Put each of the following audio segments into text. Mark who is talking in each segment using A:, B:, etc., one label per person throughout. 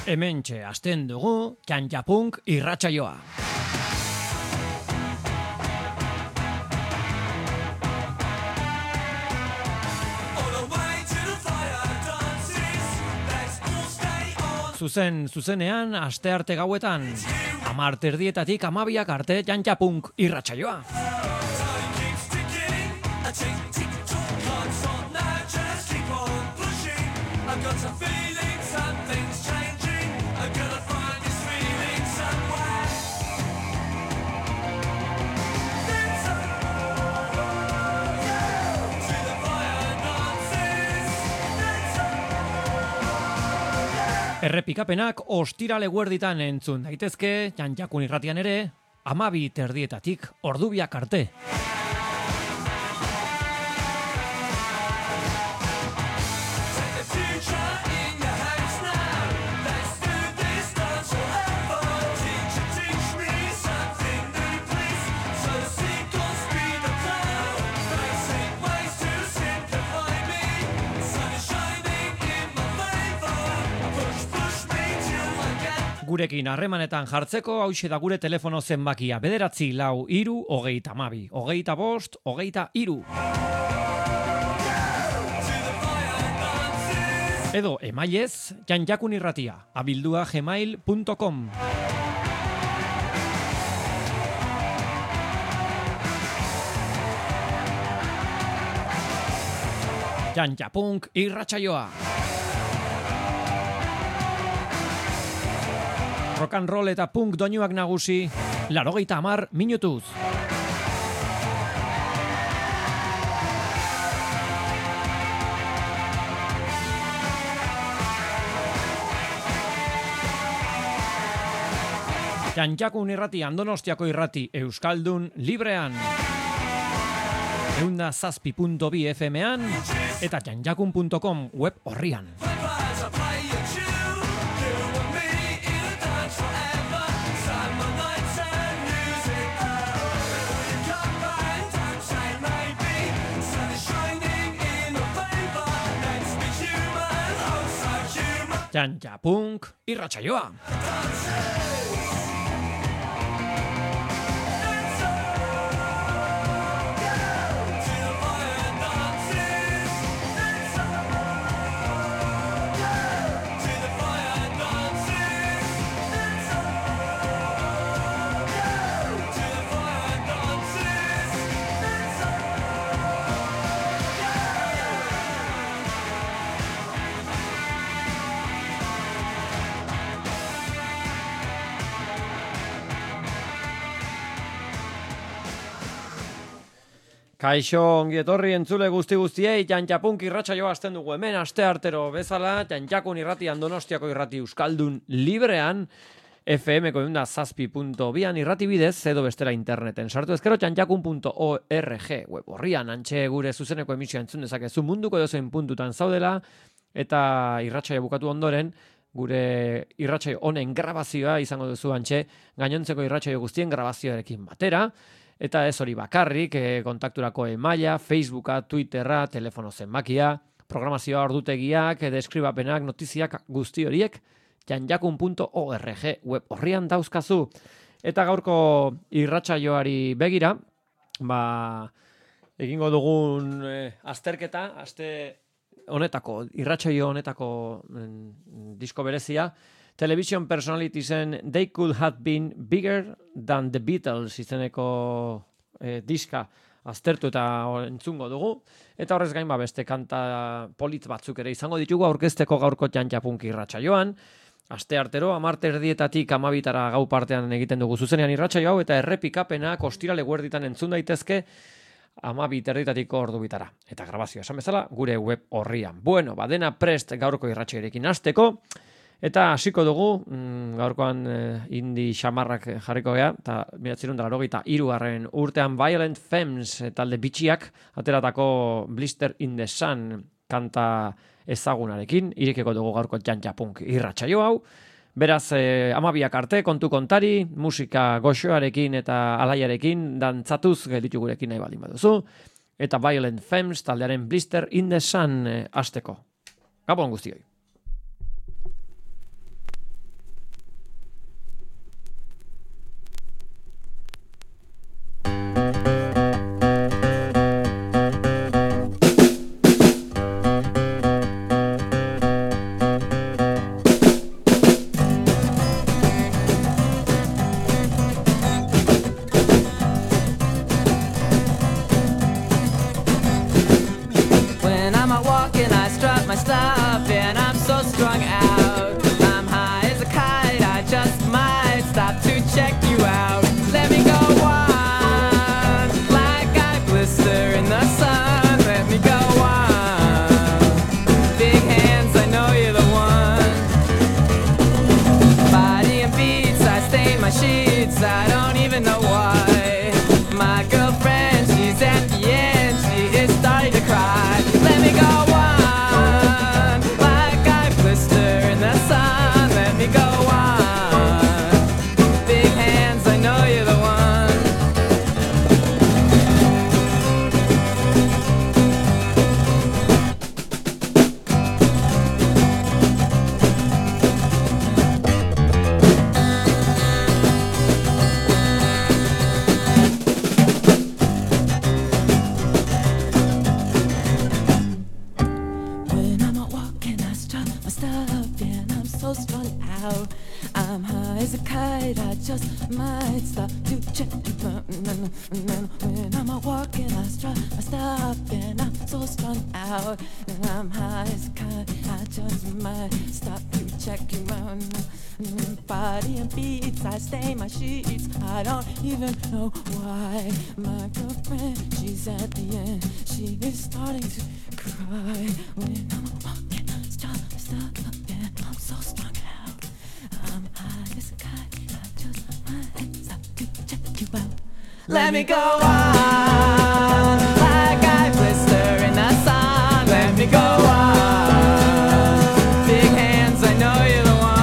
A: Hementxe hasten dugu Txantxapunk irratsaioa. Zuzenean astearte gauetan 10:00 12:00 arte Txantxapunk irratsaioa. Errepikapenak ostirale eguerditan entzun daitezke, Txantxakun irratian ere, 12:00 ordu arte. Gurekin harremanetan jartzeko, hauxe da gure telefono zenbakia, 943 22 25 23. Edo emailez, txantxakunirratia, @gmail.com. Txantxapunk irratsaioa. Rock and roll eta punk doinuak nagusi, 80 minutuz. Txantxakun irrati, Donostiako irrati, Euskaldun librean. 107.2 FM-an eta txantxakun.com web orrian. Txantxapunk irratsaioa. Kaixo, ongi etorri entzule guztiei, Txantxapunk irratsaioa hasten dugu hemen asteartero bezala, Txantxakun irrati, Donostiako irrati, Euskaldun librean, FM-ko 107.2an irrati bidez, edo bestela interneten. Sartu ezkero txantxakun.org web horrian, antxe gure zuzeneko emisioa entzun dezakezu munduko edozein puntutan zaudela, eta irratsaioa bukatu ondoren, gure irratsaio honen grabazioa izango duzu antxe, gainontzeko irratsaio guztien grabazioarekin batera. Eta ez hori bakarrik, kontakturako emaila, Facebooka, Twitterra, telefono zenbakia, programazioa ordutegiak, deskribapenak, notiziak guzti horiek, txantxakun.org web horrian dauzkazu. Eta gaurko irratsaioari begira, egingo dugun azterketa, irratsaio honetako disko berezia, Television personalitiesen They Could Have Been Bigger Than The Beatles izeneko diska aztertu eta entzungo dugu. Eta horrez gain beste kanta polit batzuk ere izango ditugu aurkezteko gaurko Txantxapunk irratsaioan. Asteartero 10:00 12:00 gau partean egiten dugu zuzenean irratsaio hau eta errepikapenak ostirale eguerditan entzun daitezke 12:00 ordu bitara. Eta grabazioa esan bezala gure web orrian. Bueno, dena prest gaurko irratsaioarekin hasteko. Eta hasiko dugu, gaurkoan indi xamarrak jarriko gea, eta 1983 urtean Violent Femmes talde bitxiak ateratako Blister in the Sun kanta ezagunarekin, irekeko dugu gaurko Txantxapunk irratsaio hau. Beraz, 12:00 arte kontu kontari, musika goxoarekin eta alaiarekin dantzatuz gelditu gurekin nahi baldin baduzu. Eta Violent Femmes taldearen Blister in the Sun hasteko. Gabon guztioi.
B: just might stop to check. When I'm walking, I stop, and I'm so strung out, and I'm high as a kite. I just might stop to check you out. Body and beats, I stain my sheets. I don't even know why. My girlfriend, she's at the end. She is starting to cry when I'm walking. Stop, and I'm so strung out. I'm high as a kite. I just might stop to check you out. Let me go on, like I blister in the sun. Let me go on, big hands, I know you're the one.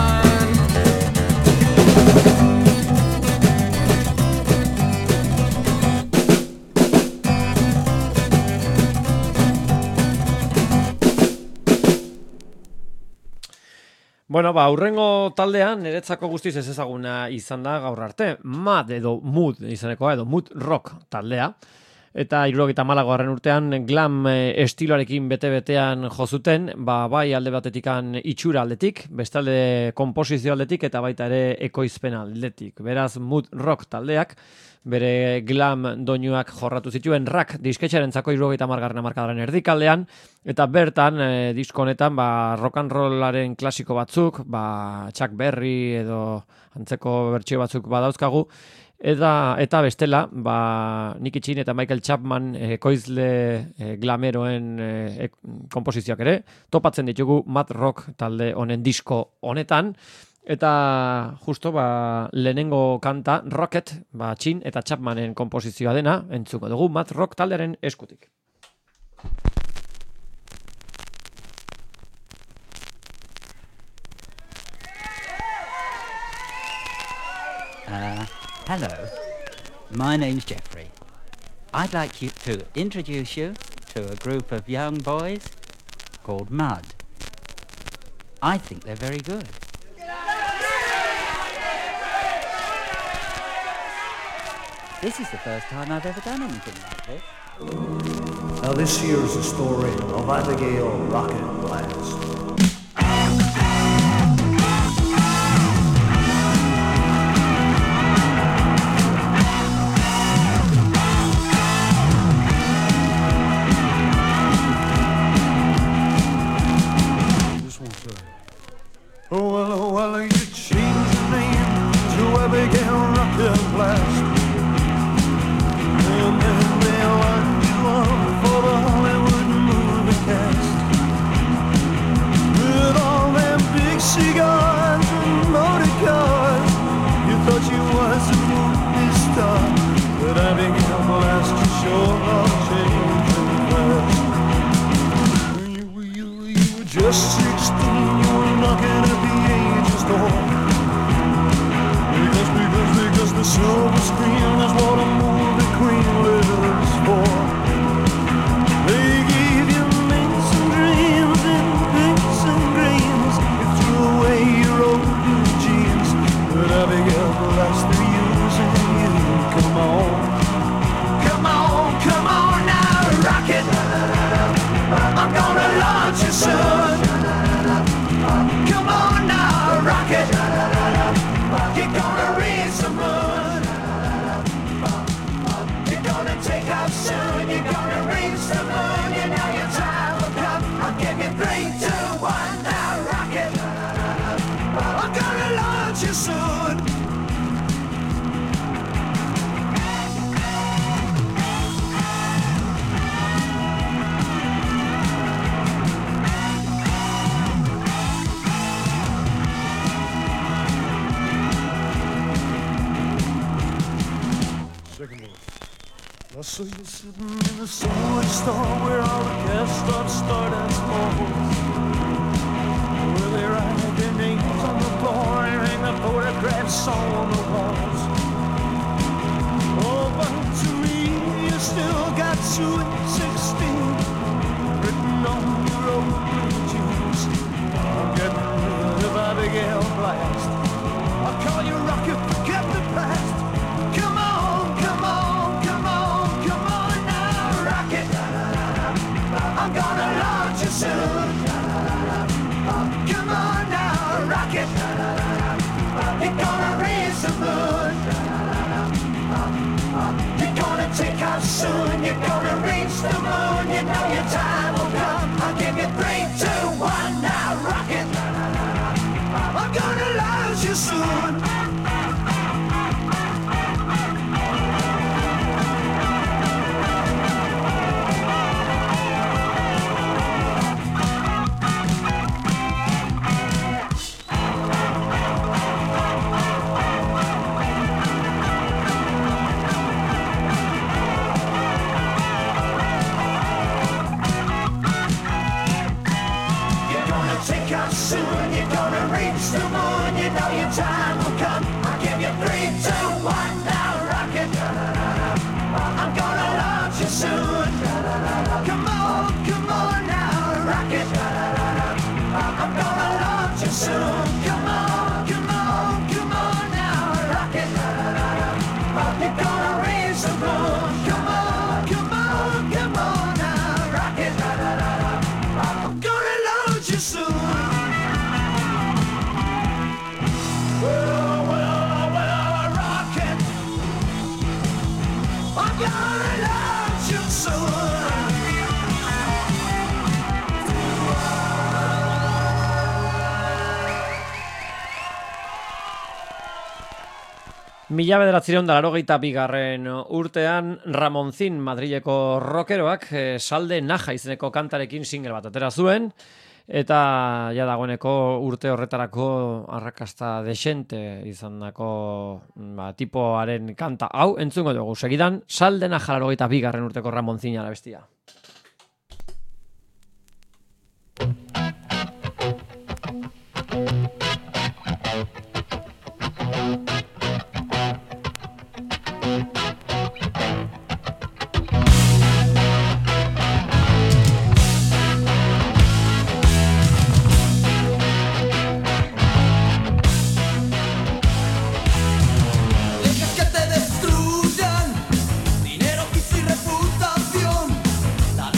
A: Bueno, hurrengo taldean niretzako guztiz ez ezaguna izan da gaur arte. Mad edo Mood izanekoa edo Mood Rock taldea. Eta 74. urtean glam estiloarekin bete-betean jozuten, bai alde batetikan itxura aldetik, bestalde konposizio aldetik eta baita ere ekoizpen aldetik. Beraz, Mood Rock taldeak bere glam doinuak jorratu zituen Rack disketxarentzako 70. hamarkadaren erdikaldean, eta bertan disko honetan rock and rollaren klasiko batzuk, Chuck Berry edo antzeko bertsio batzuk badauzkagu, eta bestela, Nicky Chin eta Michael Chapman ekoizle glameroen konposizioak ere, topatzen ditugu Mad Rock talde honen disko honetan. Eta justo lehenengo kanta Rocket, Chin eta Chapmanen konposizioa dena, entzuko dugu Mad Rock taldearen eskutik.
C: Hello, my name's Jeffrey. I'd like to introduce you to a group of young boys called Mud. I think they're very good. This is the first time I've ever done anything like this.
D: Now this here's the story of Abigail Rocket Blast. Oh, well, you changed your name to Abigail Rocket Blast. And then they lined you up for the Hollywood movie cast. With all them big cigars and motor cars, you thought you was a movie star. But Abigail Blast, you sure are changing fast. You were just 16, you were knocking at the age's door. Because the silver screen is what a movie queen lives for. They gave you mints and dreams and pinks and greens. You threw away your old blue jeans, but Abigail Blast, they're using you. Come on now, rock it. I'm gonna launch you soon. Come on now, rock it. You're gonna reach the moon. You're gonna take off soon. You're gonna reach the moon. You know your time will come. I'll give you 3, 2, 1. Now rock it. I'm gonna launch you soon. I saw you sitting in the sandwich store where all the cast starts Stardance malls, where they write their names on the floor and hang the photographs on the walls. Oh, but to me you still got Sweet 16 written on your old blue jeans. I'm getting rid of Abigail Blast. I'll call you Rocket, forget the past. Come on. I'm gonna launch you soon. Come on now, rocket. You're gonna raise the moon. soon. You're gonna reach the moon. You know your time will come. I'll give you 3, 2, 1, now rocket. I'm gonna launch you soon. Come on now, rocket. I'm gonna launch you soon. Come on now, rocket. You're gonna reach the moon. Come on now, rocket. I'm gonna launch you soon. Well, rocket. I'm gonna launch you soon.
A: Mila bederatzireun da larogeita bigarren urtean Ramoncin Madrileko rockeroak Salde Naja izeneko kantarekin single bat atera zuen, eta ja dagoeneko urte horretarako arrakasta desente izandako tipoaren kanta hau entzungo dugu. Segidan Salde Naja larogeita bigarren urteko Ramoncin abestia.
E: Dejas que te destruyan dinero, piso y reputación. La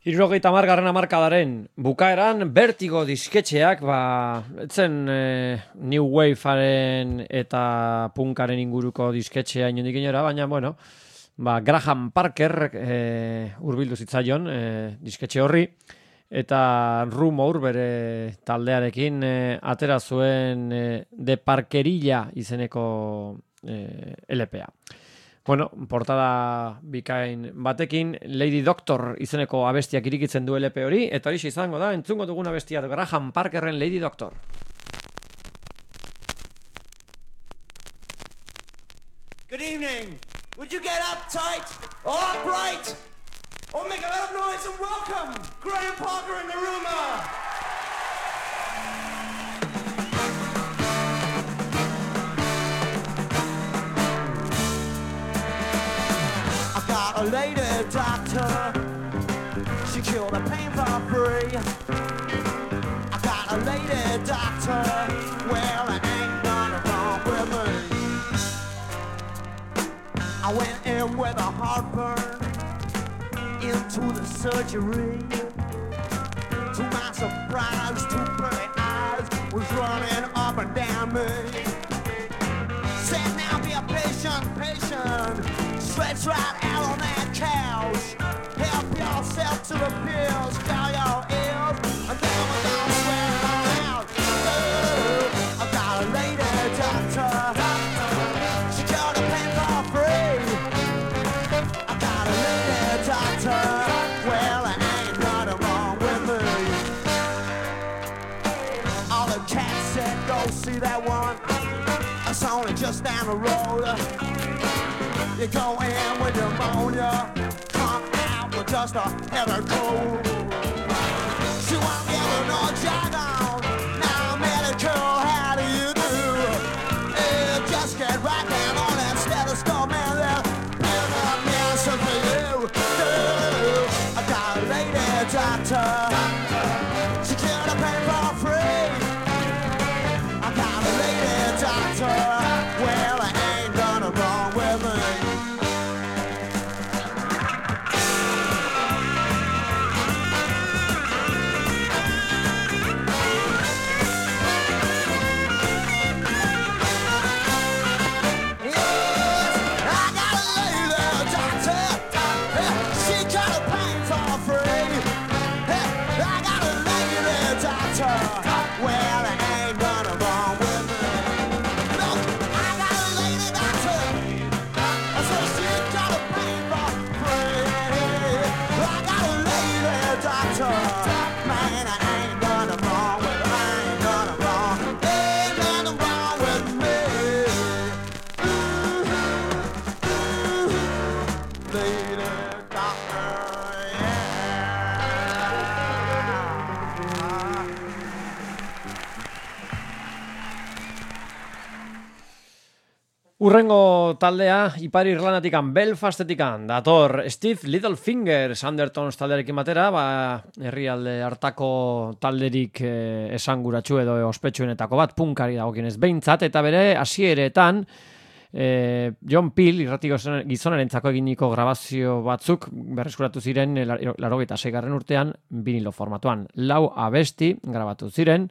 A: 70. hamarkadaren bukaeran Vertigo disketxeak, etzen New Wave-aren eta punkaren inguruko disketxea inondik inora, baina, bueno, Graham Parker hurbildu zitzaion disketxe horri, eta Rumor bere taldearekin atera zuen de Parkerilla izeneko LPA. Bueno, portada bikain batekin, Lady Doctor izeneko abestiak irikitzen du LP hori, eta hori izango da, entzungo duguna abestia Graham Parkerren Lady Doctor.
D: Good evening. Would you get uptight or upright or make a lot of noise and welcome Graham Parker and the Rumor. I got a lady doctor, she cured the pain for free. I got a lady doctor, well, it ain't nothing wrong with me. I went in with a heartburn into the surgery. To my surprise, two pretty eyes was running up and down me. Said now be a patient, patient. Stretch right out on that couch. Help yourself to the pills, call your ears, and then we're gonna swear it all out. Oh, I got a lady doctor. She cured the pain for free. I got a lady doctor. Well, it ain't nothing wrong with me. All the cats said go see that one. It's only just down the road. You go in with pneumonia, come out with just a heavy cold. She won't give her no jargon. Now medical, how do you do? Just get right down on that stethoscope, man. They'll build up the answer for you. I got a lady doctor. She cured the pain for free. I got a lady doctor. Well, it ain't nothing wrong with me.
A: Urrengo taldea, Ipar Irlandatikan, Belfastetikan, dator Steve Littlefinger, Sandertons taldearekin batera, herrialde hartako talderik esanguratsu edo ospetsuenetako bat, punkari dagokienez behintzat, eta bere hasieretan John Peel, irratiko gizonarentzako eginiko grabazio batzuk berreskuratu ziren 86. urtean vinilo formatuan. 4 abesti grabatu ziren,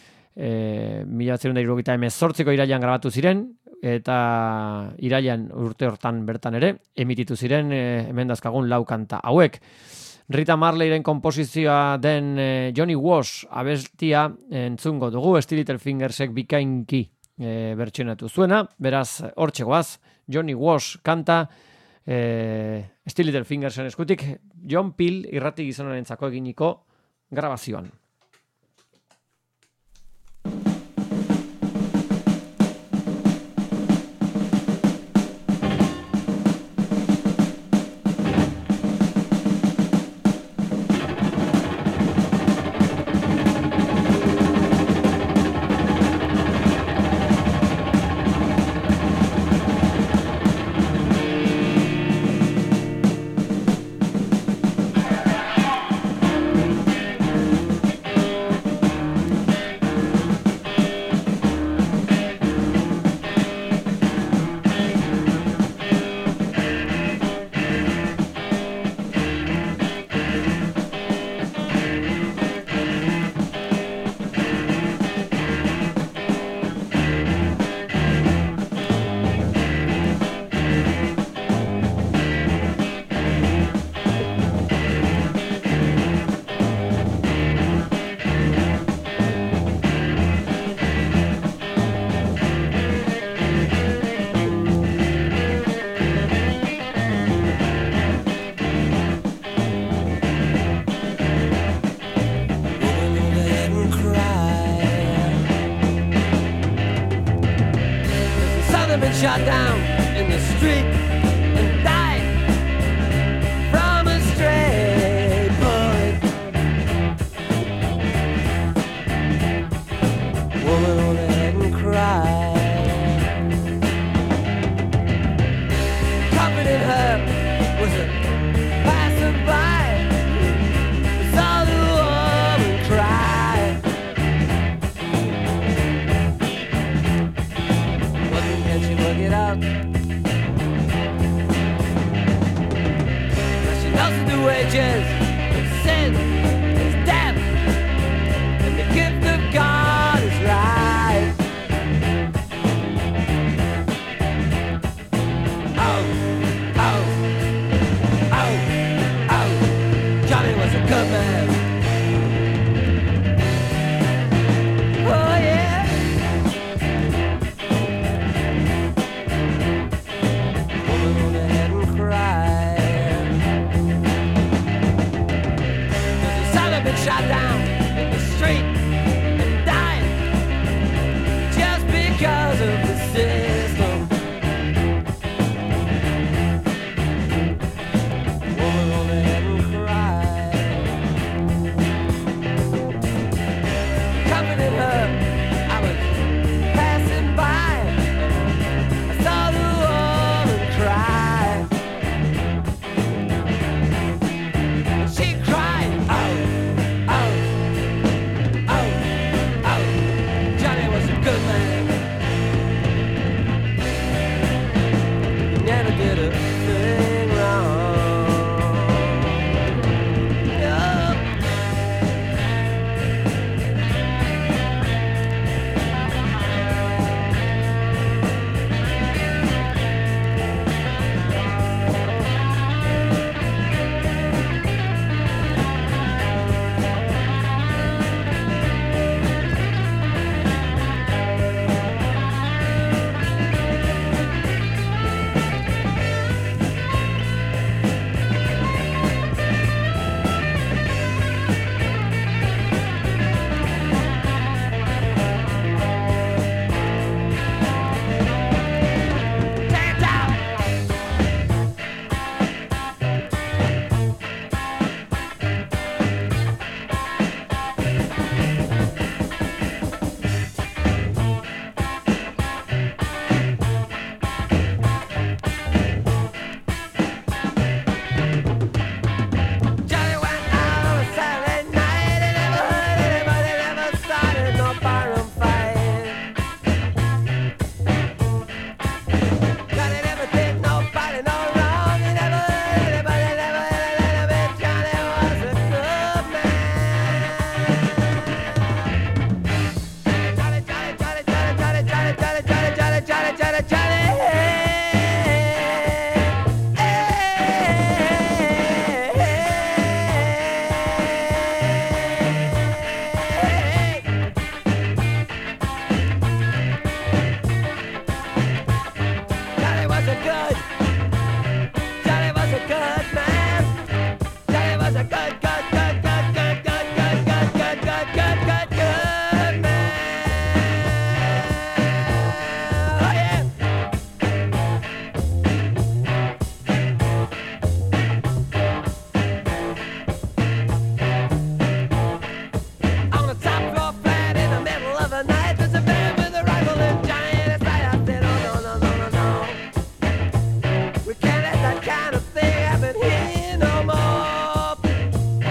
A: 1978ko irailean grabatu ziren, eta irailean urte hortan bertan ere, emititu ziren hemen dazkagun 4 kanta hauek. Rita Marleyren komposizioa den Johnny Wash abestia entzungo dugu, Steve Littlefingersek bikainki bertsionatu zuena, beraz hortxegoaz, Johnny Wash kanta, Steve Littlefingersen eskutik, John Peel irrati gizonarentzako eginiko grabazioan.
E: shot down in the street and died from a stray bullet. Woman on the head and cried. Comforting her was a passerby. Saw the woman cry. Wasn't can she work it out? But she knows that the wages of sin is death, and the gift of God is life. Oh, oh, oh, oh, Johnny was a good man. Oh yeah. Woman on the head and cried. There's a son of been shot down in the street and died just because of the system. Woman on the head and cried. Comforting her, I was passing by. I saw the woman cry. She cried, oh, oh, oh, oh. Johnny was a good man. He never did a thing wrong. Yup. Take it down. Johnny went out on a Saturday night and never heard anybody, never started no barroom fight. Johnny never did nobody no wrong. He never heard anybody, never had a little bit. Johnny was a good man. Johnny, Johnny, Johnny, Johnny, Johnny, Johnny, Johnny, Johnny, Johnny, Johnny, Johnny, Johnny. Johnny was a good, Johnny was a good man. Johnny was a good, good, good, good, good, good, good, good, good, good, good, good, good man. Oh yeah. On the top floor flat in the middle of the night, there's a man with a rifle and giant sight. I said, oh no, no, no, no, no. We can't let that kind of thing happen here no more.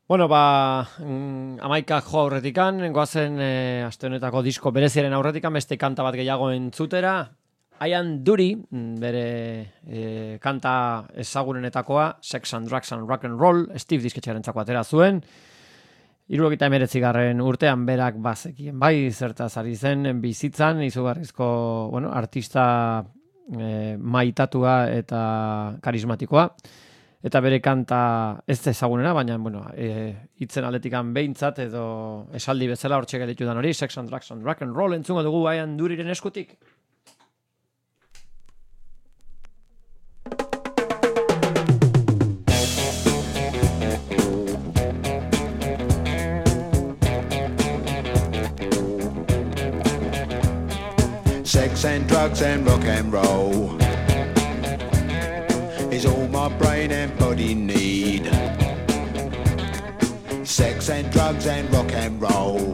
A: Bueno, amaikak jo aurretikan, goazen aste honetako disko bereziaren aurretikan, beste kanta bat gehiago entzutera. Ian Dury, bere kanta ezagunenetakoa, Sex and Drugs and Rock and Roll, Steve disketxearentzako atera zuen. 79. urtean berak bazekien, bai, zertaz ari zen bizitzan, izugarrizko, artista maitatua eta karismatikoa. Eta bere kanta ez ezagunena, baina, hitzen aldetikan behintzat edo esaldi bezala hortxe gelitu dan hori, Sex and Drugs and Rock and Roll entzungo dugu Ian Duryren eskutik.
F: Sex and drugs and rock and roll is all my brain and body need. Sex and drugs and rock and roll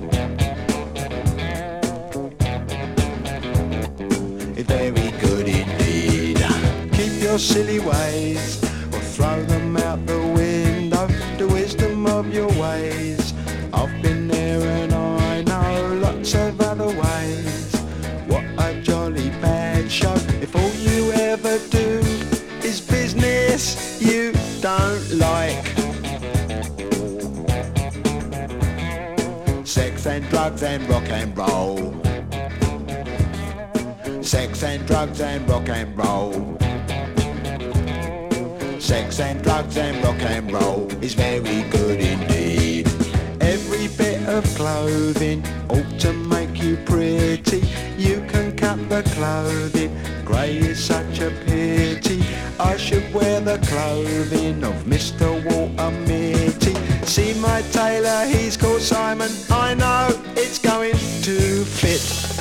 F: is very good indeed. Keep your silly ways or throw them out the window. The wisdom of your ways, I've been there and I know lots of other ways. What a jolly bad show if all you ever do is business you don't like. Sex and drugs and rock and roll. Sex and drugs and rock and roll. Sex and drugs and rock and roll is very good indeed. Every bit of clothing ought to make you pretty. You can cut the clothing, grey is such a pity. I should wear the clothing of Mr. Walter Mitty. See my tailor, he's called Simon, I know it's going to fit.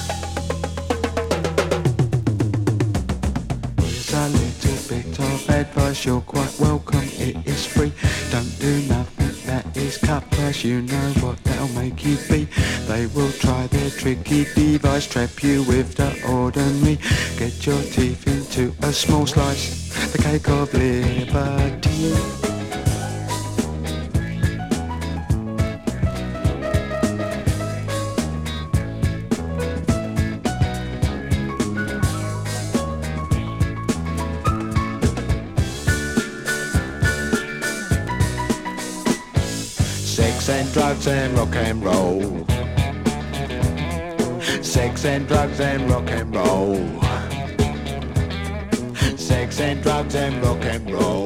F: Here's a little bit of advice, you're quite welcome, it is free. Don't do nothing that is cut price, you know what that'll make you be. They will try their tricky device, trap you with the ordinary. Get your teeth into a small slice, the cake of liberty. Sex and drugs and rock and roll. Sex and drugs and rock and roll. Sex and drugs and rock and roll.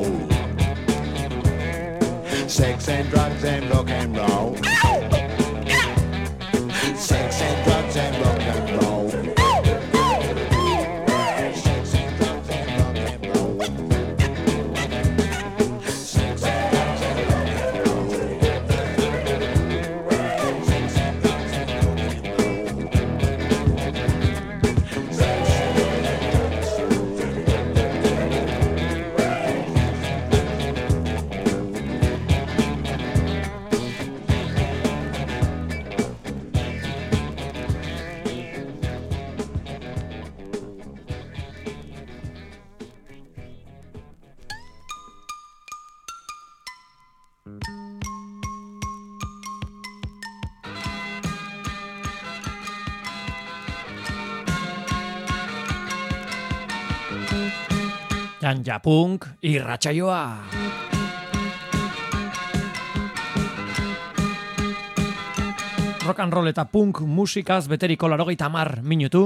F: Sex and drugs and rock and roll. Sex and drugs and rock and roll. Sex and drugs and rock and roll. Sex and drugs and rock and roll. Sex and drugs and rock and
A: Janja Punk irratsaioa. Rock and roll eta punk musikaz beteriko 80 minutu.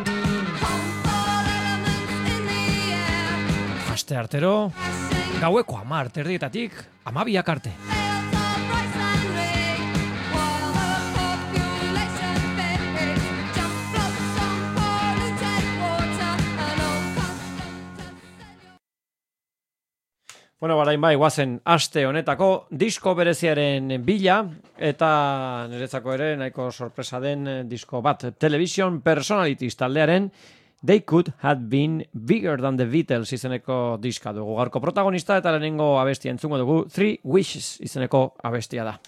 A: Aste artero, gaueko 10 terdietatik 12 arte. Bueno, barain bai, guazen aste honetako disko bereziaren bila, eta niretzako ere nahiko sorpresa den disko bat, Television Personalities taldearen They Could Have Been Bigger Than The Beatles izeneko diska dugu. Gaurko protagonista eta lehenengo abestia entzungo dugu, 3 Wishes izeneko abestia da.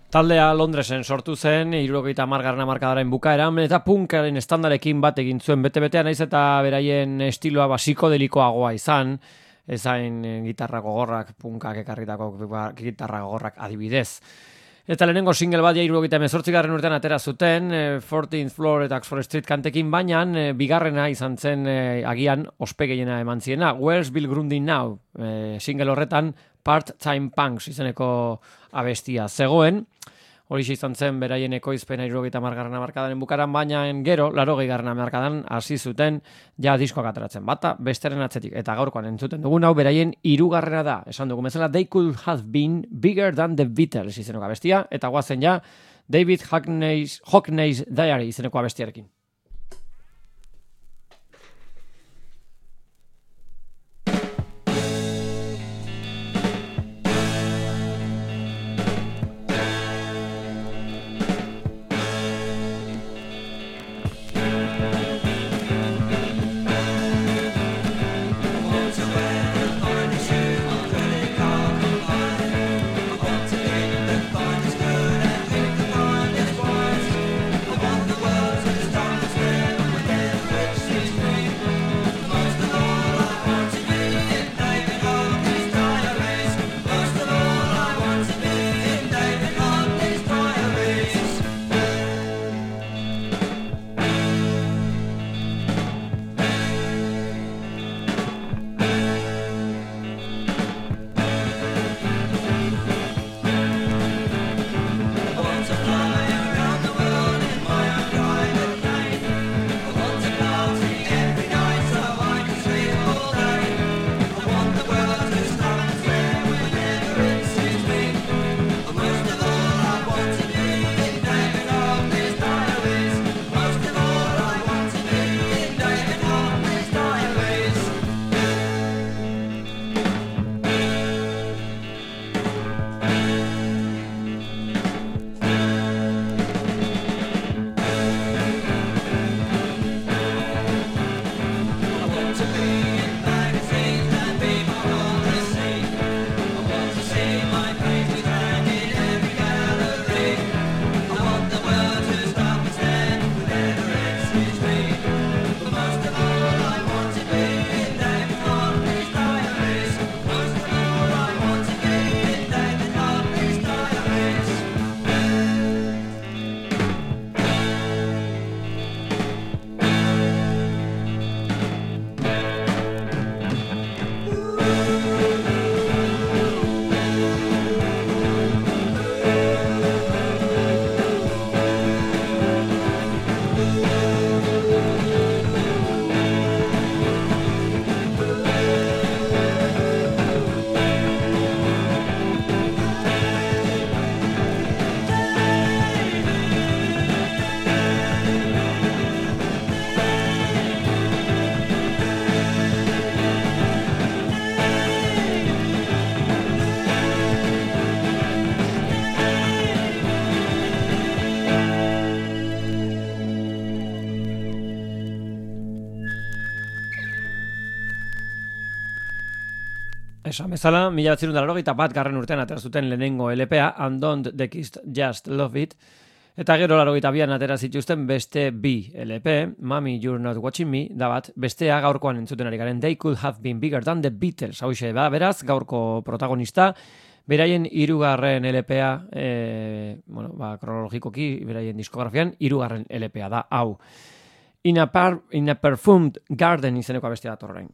A: Taldea Londresen sortu zen, 70. hamarkadaren bukaeran, eta punkaren estandarekin bat egin zuen bete-betean, naiz eta beraien estiloa psikodelikoagoa izan, ezain gitarra gogorrak, punkak ekarritako gitarra gogorrak adibidez. Eta lehenengo single bat 78. urtean atera zuten, 14th Floor eta Oxford Street kantekin, baina bigarrena izan zen agian ospegehiena eman ziena, Where's Bill Grundy Now, single horretan Part-Time Punks izeneko abestia zegoen. Horixe izan zen beraien ekoizpena 70. hamarkadaren bukaran, baina gero 80. hamarkadan hasi zuten ja diskoak ateratzen bata besteren atzetik, eta gaurkoan entzuten dugun hau beraien hirugarrena da. Esan dugu bezala They Could Have Been Bigger Than The Beatles izeneko abestia, eta guazen ja David Hockney's Diary izeneko abestiarekin. Esan bezala, 1981 urtean atera zuten lehenengo LPa, And Don't the Kids Just Love It, eta gero 82an atera zituzten beste bi LP, Mommy You're Not Watching Me, da bat, bestea gaurkoan entzuten ari garen They Could Have Been Bigger Than The Beatles, hauxe da, beraz, gaurko protagonista, beraien hirugarren LPa, kronologikoki, beraien diskografian, hirugarren LPa da, hau. In a Perfumed Garden izeneko abestia datorrein.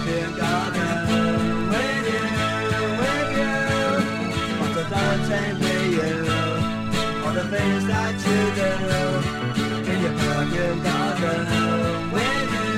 E: fucking garden with you. Want to dance and with you. All the things that you do in your fucking garden with you.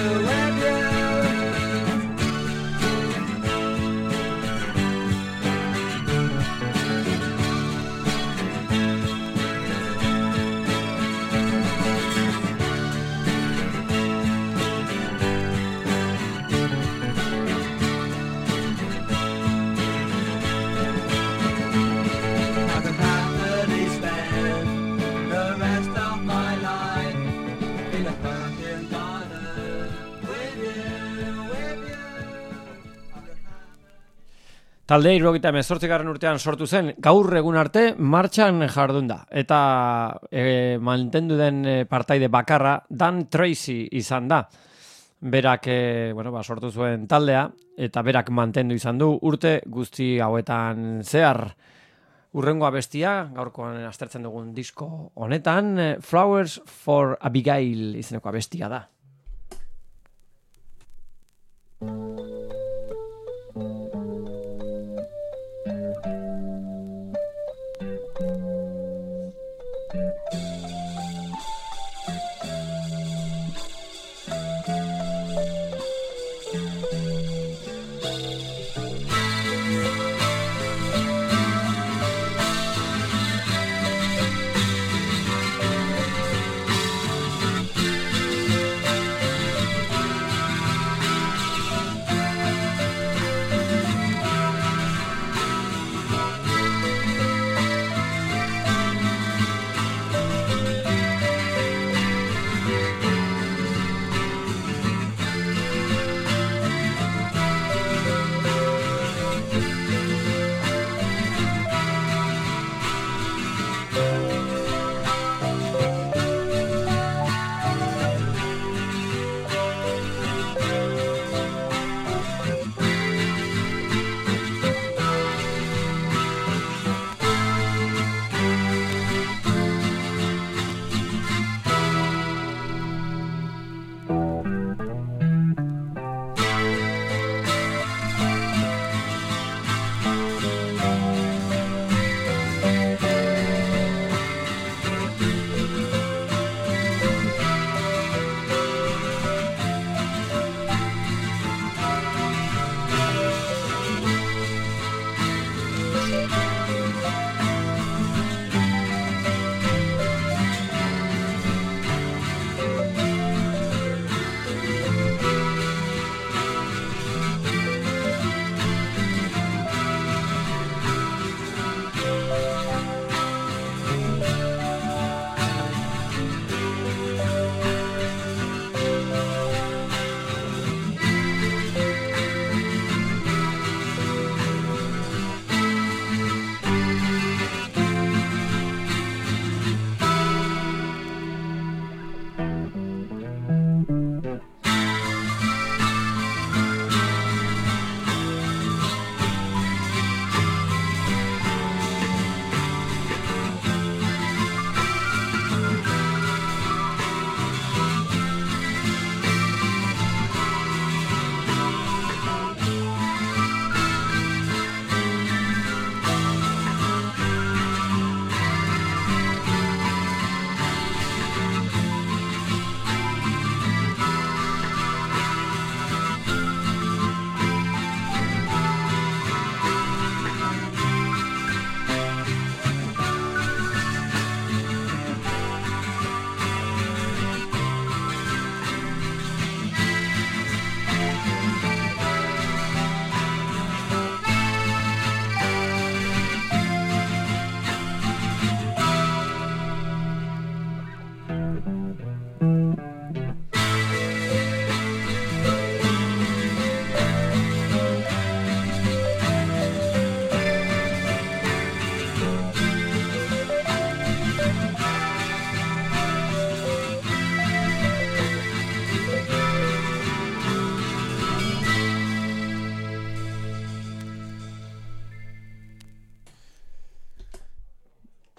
A: Talde 78. urtean sortu zen, gaur egun arte martxan jardun da. Eta mantendu den partaide bakarra Dan Tracy izan da. Berak sortu zuen taldea, eta berak mantendu izan du urte guzti hauetan zehar. Urrengo abestia, gaurkoan aztertzen dugun disko honetan, Flowers for Abigail izeneko abestia da.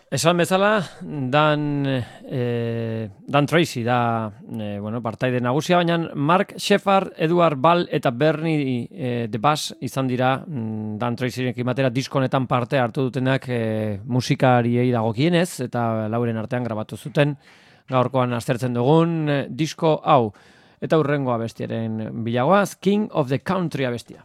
A: Esan bezala, Dan Tracy da partaide nagusia, baina Mark Shepard, Edward Ball eta Bernie de Bass izan dira Dan Tracyrekin batera disko honetan parte hartu dutenak musikariei dagokienez, eta lauren artean grabatu zuten gaurkoan aztertzen dugun disko hau. Eta hurrengo abestiaren bilagoaz, King of the Country abestia.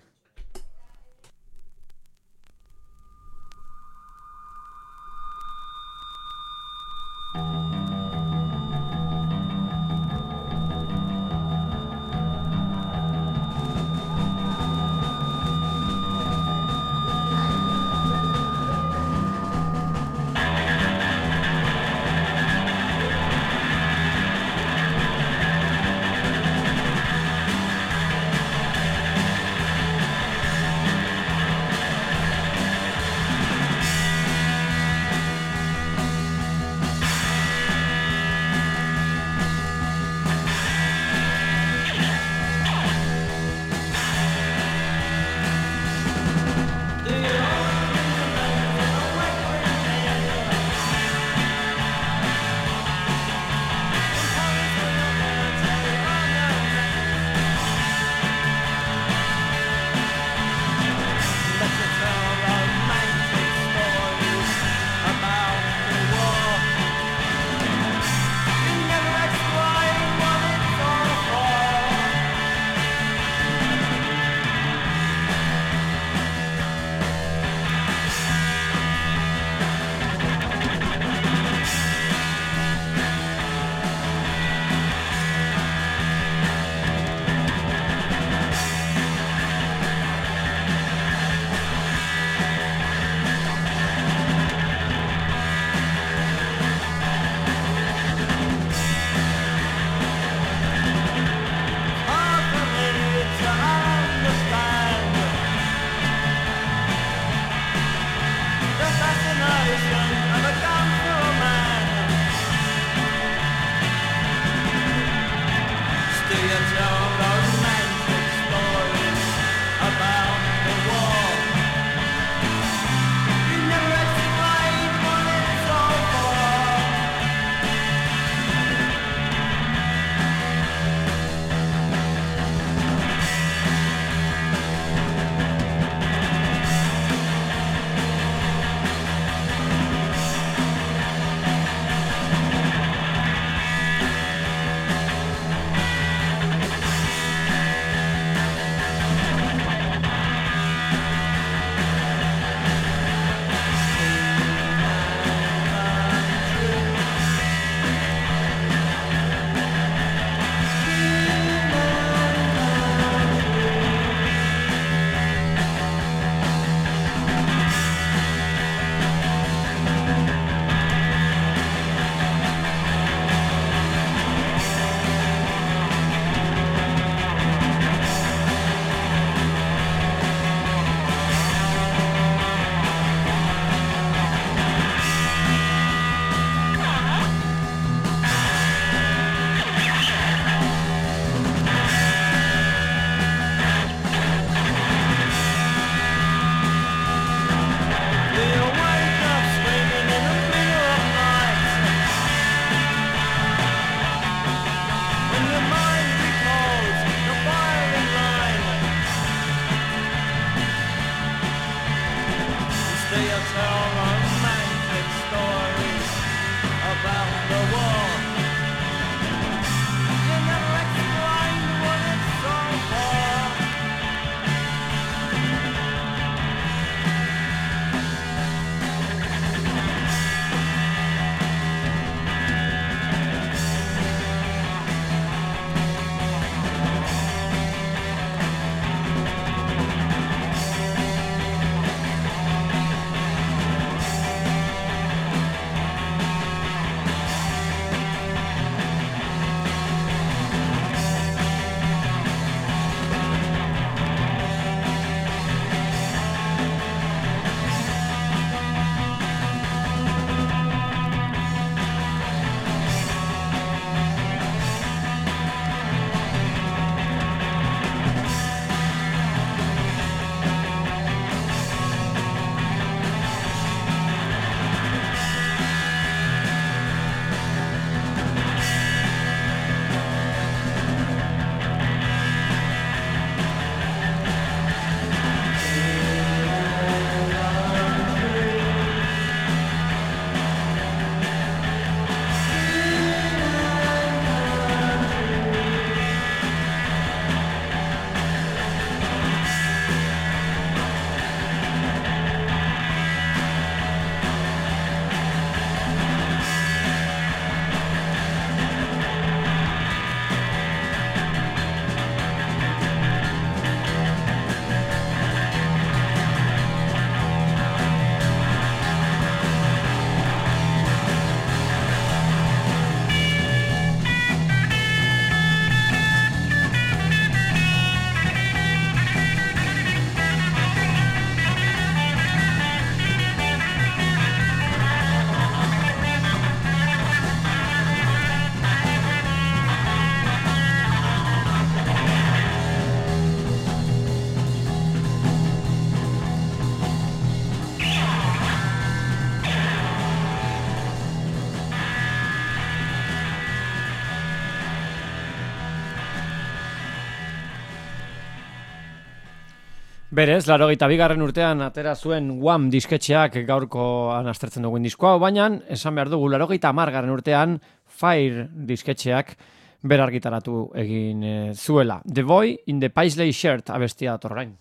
A: Berez, 82. urtean atera zuen Wham disketxeak gaurkoan aztertzen dugun diskoa, baina esan behar dugu 80. urtean Fire disketxeak berargitaratu egin zuela. The Boy in the Paisley Shirt abestia datorrain.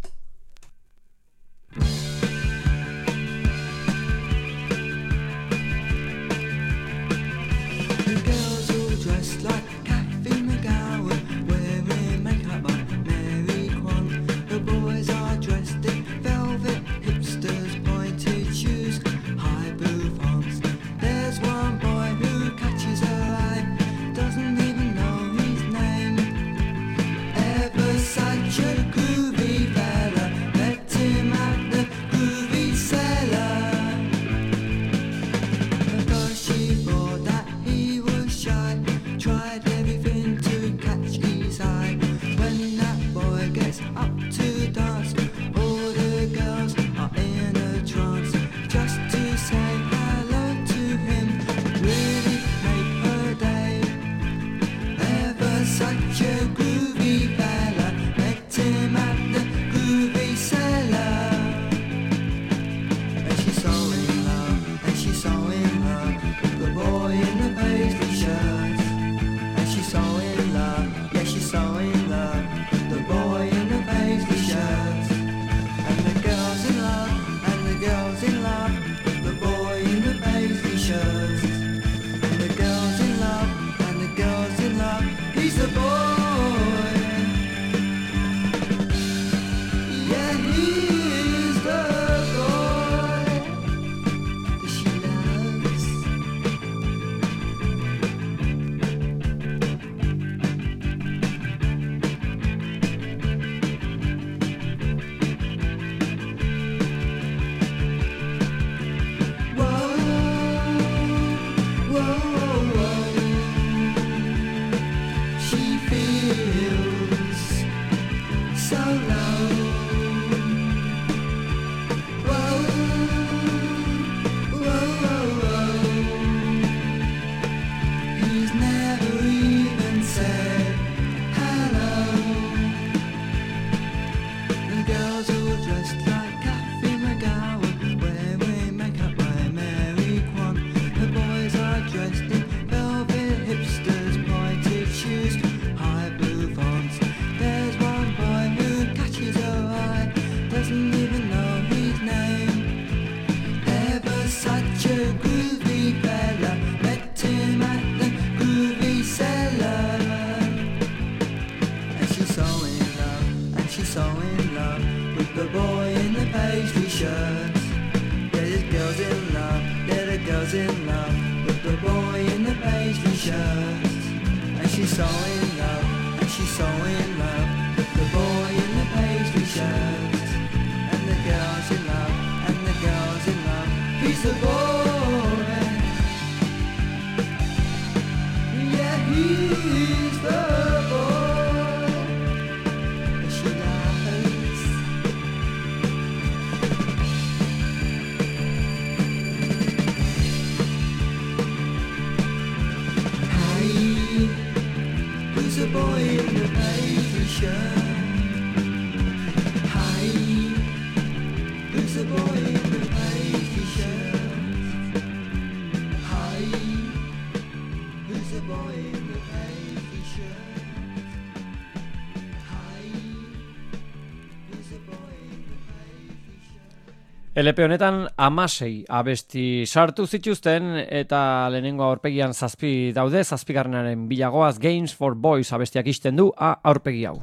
A: LP honetan 16 abesti sartu zituzten eta lehenengo aurpegian 7 daude, 7. bilagoaz Games for Boys abestiak ixten du aurpegi hau.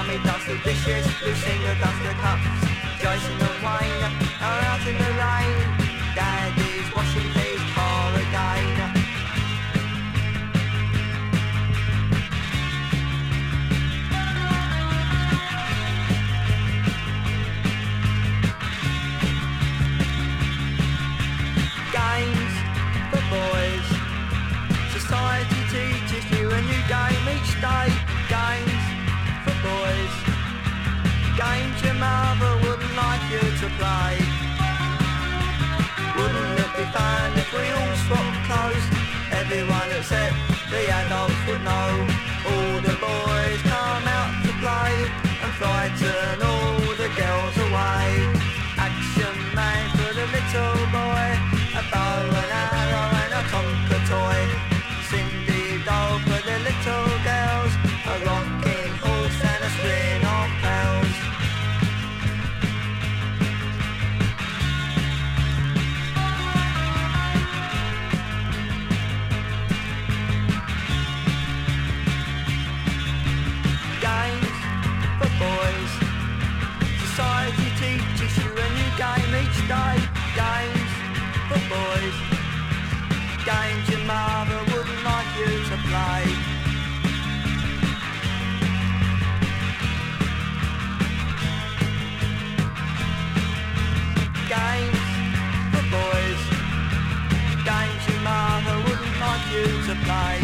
E: Mummy does the dishes, Lucinda does the cups, Jason and Wayne are out in the rain. Daddy's washing his car again. Games for boys. Society teaches you a new game each day. Games for boys. Games your mother wouldn't like you to play. Wouldn't it be fun if we all swapped clothes? Everyone except the adults would know. All the boys come out to play and frighten all the girls away. Action man for the little boy, a bow and arrow and a Tonka toy. Cindy doll for the little girls, a rocking horse and a string of pearls. Games for boys. Society teaches you a new game each day. Games for boys. Games your mother wouldn't like you to play. Games for boys. Games your mother wouldn't like you to play.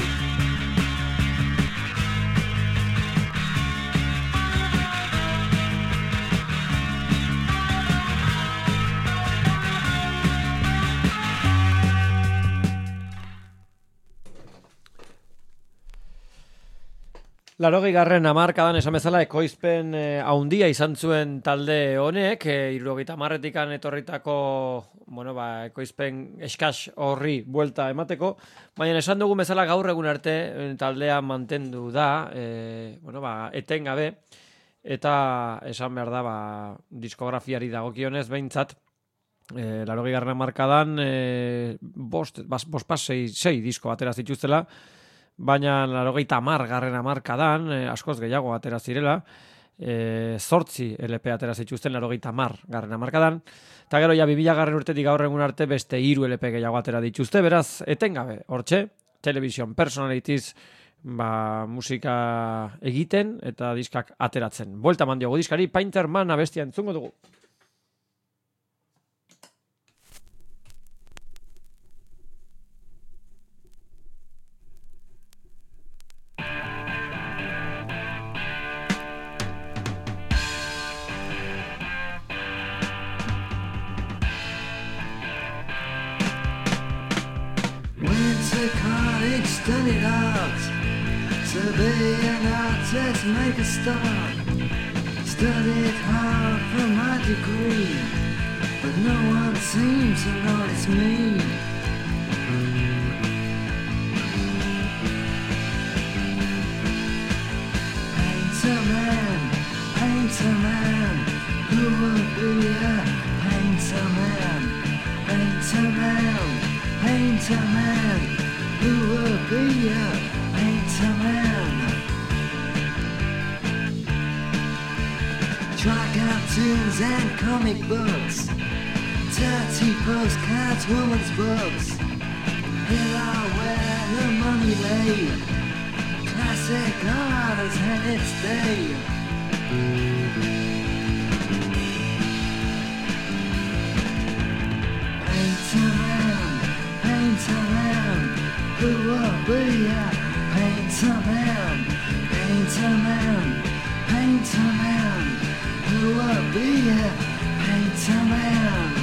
A: Laurogeigarren hamarkadan esan bezala ekoizpen haundia izan zuen talde honek, 70ean etorritako ekoizpen eskas horri buelta emateko, baina esan dugun bezala gaur egun arte taldea mantendu da, etengabe, eta esan behar da diskografiari dagokionez behintzat, 80garren hamarkadan bost sei disko atera zituztela, baina 80garren hamarkadan askoz gehiago atera zirela, 8 LP atera zituzten 80garren hamarkadan, eta gero 2000garren urtetik gaur egun arte beste 3 LP gehiago atera dituzte, beraz, etengabe, hortxe, Television Personalities musika egiten eta diskak ateratzen. Buelta eman diogu diskari, Painter Man abestia entzungo dugu.
G: Studied art to be an artist, make a start. Studied hard for my degree, but no one seems to notice me. Painter man, who will be a painter man? Painter man, painter man. Who will be a painter man? Try cartoons and comic books, dirty postcards, women's books. Here are where the money lay. Classic art has had its day. Painter man. Who will be a painter man? Painter man, painter man. Who will be a painter man?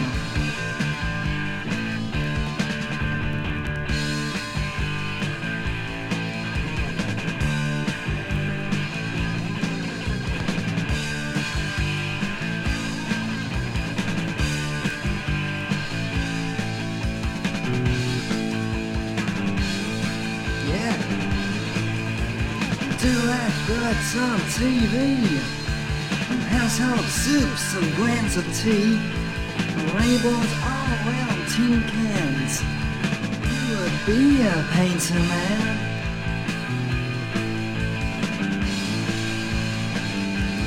G: Adverts on TV, and household soups and brands of tea, and rainbows all around tin cans. Who would be a painter man?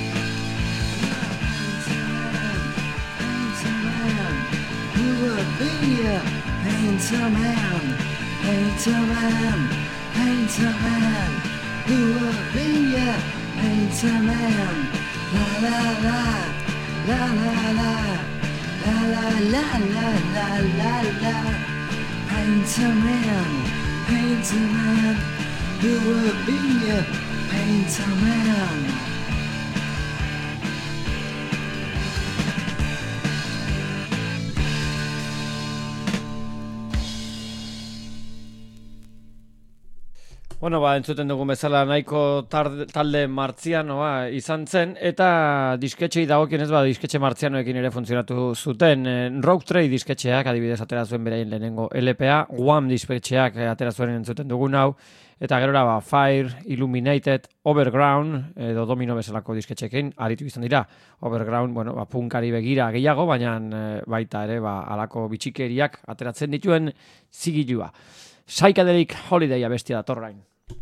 G: ya, painter man, painter man, painter man. Who will be ya, painter man? La la la, la la la, la la la la la la la. Painter man, painter man. Who will be ya, painter man?
A: Bueno, entzuten dugu bezala nahiko talde martzianoa izan zen, eta disketxei dagokionez disketxe martzianoekin ere funtzionatu zuten. Rogue Trade disketxeak adibidez atera zuen beraien lehenengo LPA, Wham disketxeak atera zuen entzuten dugun hau, eta gerora Fire, Illuminated, Overground, edo Domino bezalako disketxekin aritu izan dira. Overground, punkari begira gehiago, baina baita ere alako bitxikeriak ateratzen dituen zigilua. Psychedelic Holiday abestia datorrain.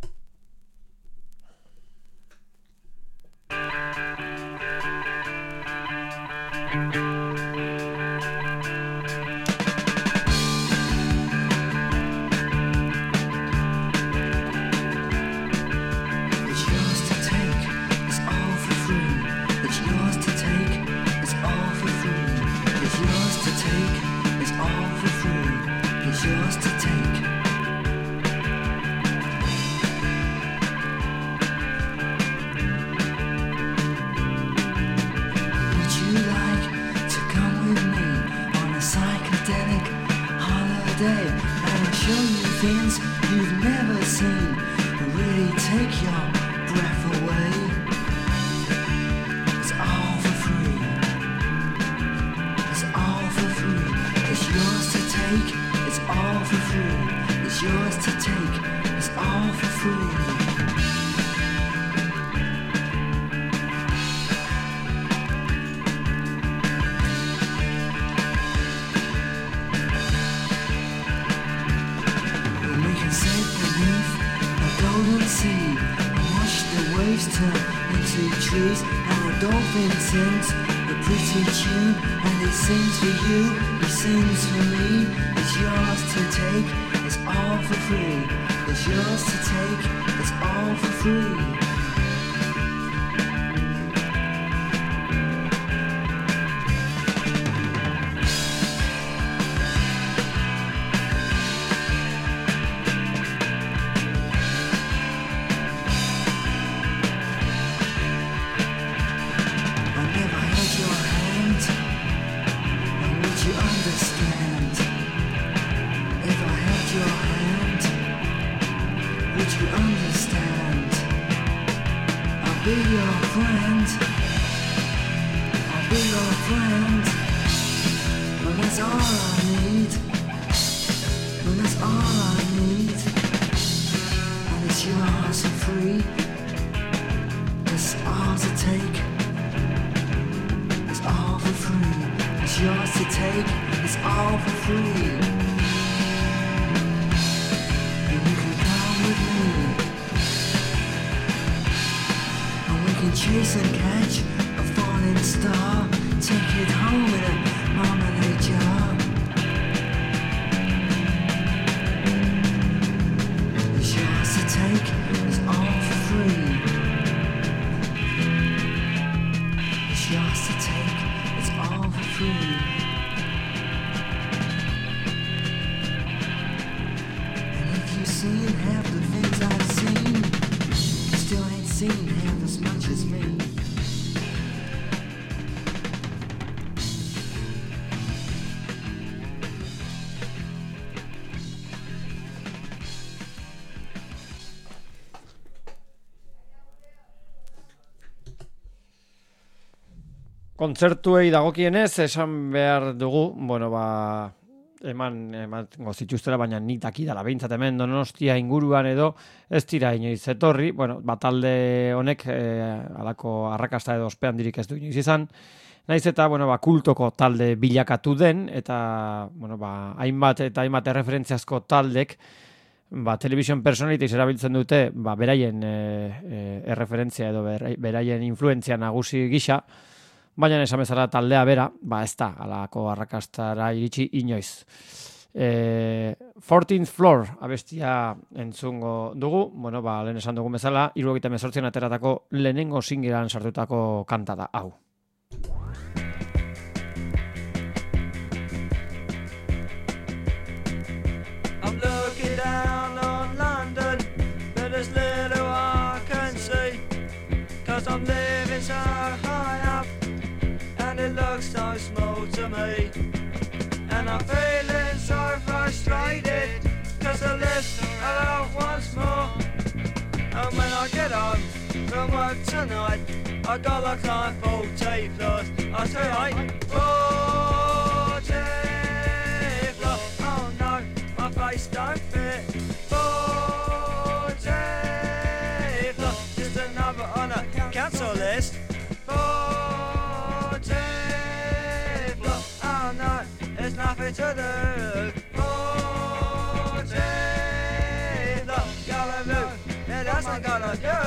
A: Kontzertuei dagokienez esan behar dugu, eman zituztela, baina ni dakidala behintzat hemen Donostia inguruan edo ez dira inoiz etorri, talde honek halako arrakasta edo ospe handirik ez du inoiz izan, naiz eta kultoko talde bilakatu den, eta hainbat erreferentziazko taldek television personalities erabiltzen dute beraien erreferentzia edo beraien influentzia nagusi gisa, baina esan bezala taldea bera, ez da, alako arrakastara iritsi inoiz. 14th Floor abestia entzungo dugu, lehen esan dugun bezala, 78 ateratako lehenengo singelan sartutako kanta da, hau.
E: I'm looking down on London, but there's little I can see, 'cause I'm living so high up, and it looks so small to me. And I'm feeling so frustrated, 'cause the list are out once more. And when I get home from work tonight, I gotta climb 40 floors. I say, hey, 40 floors. Oh no, my face don't fit. 40 floors. Just a number on a cancel list. 40 floors. Oh no, there's nothing to do. 40 floors. Gotta move. Yeah, that's what I gotta do.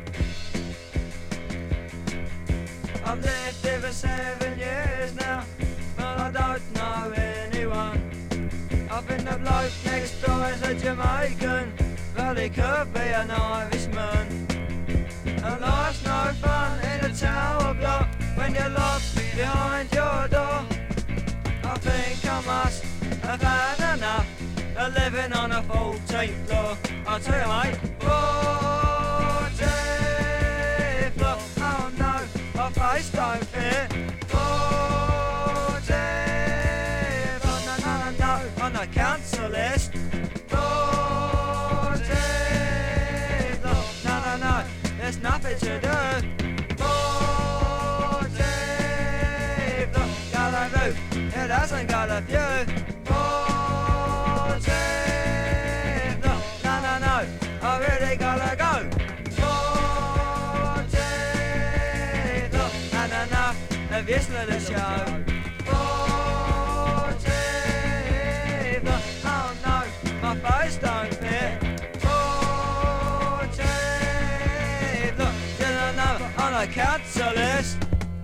E: I've lived here for 7 years now, but I don't know anyone. I think the bloke next door is a Jamaican, but he could be an Irishman. And life's no fun in a tower block when you're locked behind your door. I think I must have had enough of living on a 14th floor. I'll tell you, mate, 14th floor. Oh no, my face don't fit. 14th floor. No, no, no, no, on the cancel list. 14th floor. No, no, no, there's nothing to do. 14th floor. Gotta move, it hasn't got a view. 14th floor. No, no, no, I really gotta go. 14th floor. And enough of this little show. 14th floor. Oh no, my face don't fit. 14th floor. Didn't know on a cancel list.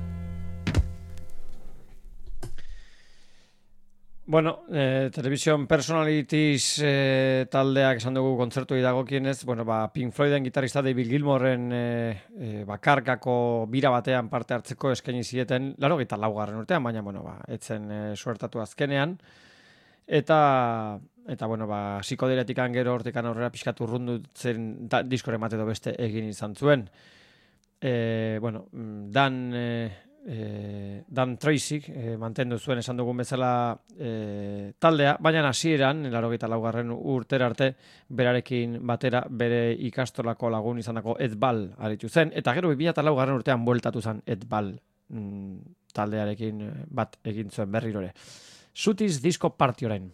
A: Bueno, Television Personalities taldeak esan dugu kontzertuei dagokienez, Pink Floyden gitarrista David Gilmourren bakarkako bira batean parte hartzeko eskaini zieten 84. urtean, baina etzen suertatu azkenean. Eta psikodeliatikan gero hortikan aurrera pixkatu urrundutzen diskoren bat edo beste egin izan zuen. Dan Tracy mantendu zuen esan dugun bezala taldea, baina hasieran 84. urtera arte berarekin batera bere ikastolako lagun izandako Ed Ball aritu zen, eta gero 2004. urtean bueltatu zen Ed Ball taldearekin bat egin zuen berriro ere. Sutis Disco Party orain.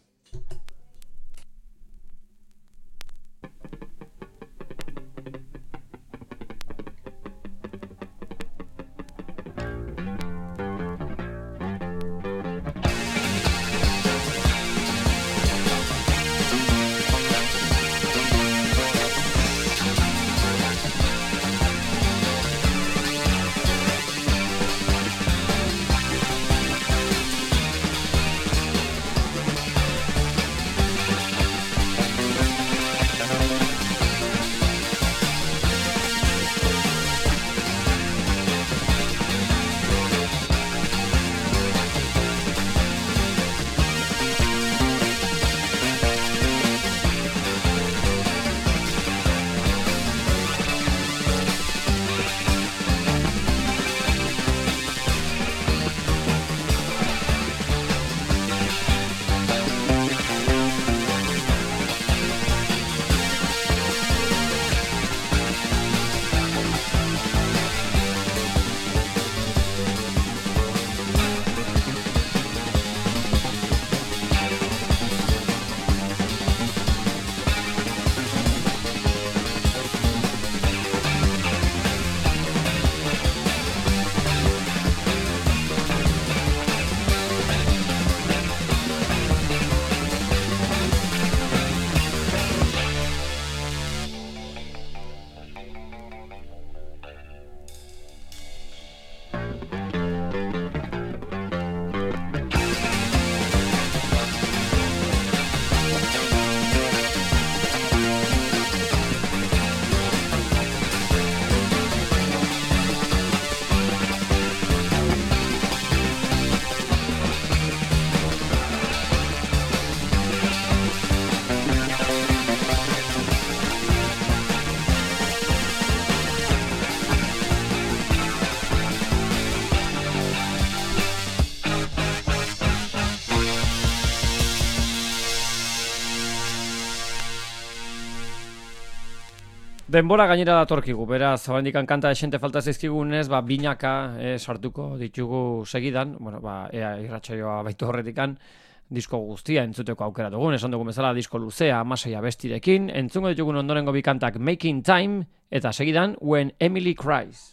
A: Denbora gainera datorkigu, beraz, oraindik kanta esente falta zaizkigunez, binaka sartuko ditugu segidan, bueno, ea irratsaioa baitu horretikan, disko guztia entzuteko aukera dugun, esan dugun bezala disko luzea 16 abestirekin, entzungo ditugun ondorengo bi kantak Making Time, eta segidan When Emily Cries.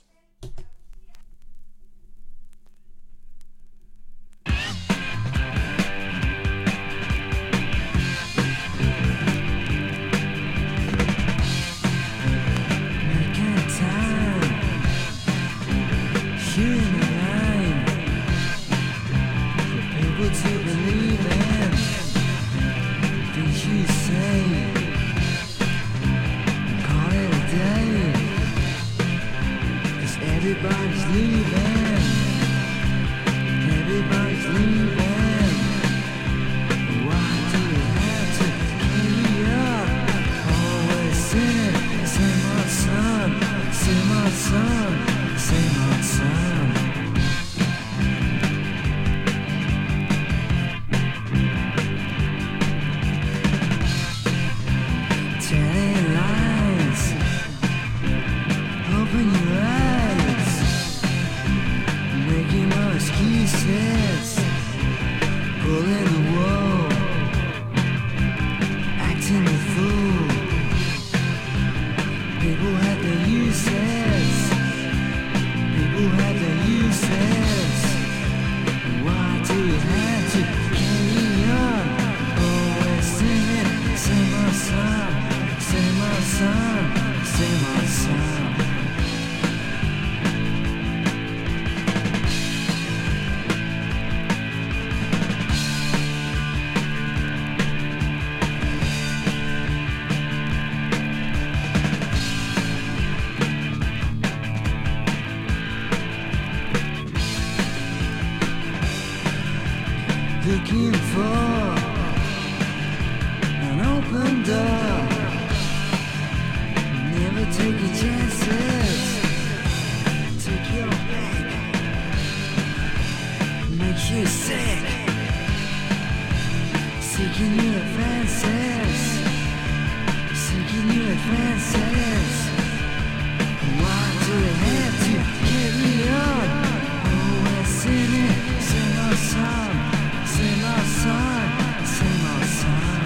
G: Everybody's leaving. Everybody's leaving. Why do we have to carry on? Always singing, same old song, same old song, same old song. Telling lies. Open your eyes. Making no excuses, pulling the wool, acting the fool. People have their uses, people have their uses. Why do you have to carry on? Always singing, same old song, same old song, same old song. Looking for an open door. Never take your chances. Take your back. Makes you sick. Seeking new advances. Seeking new advances. Why do we have to carry on? Always singing, sing our song. Same old song, same old song.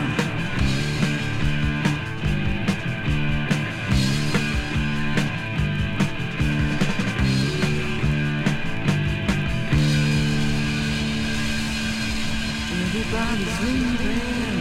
G: Everybody's leaving.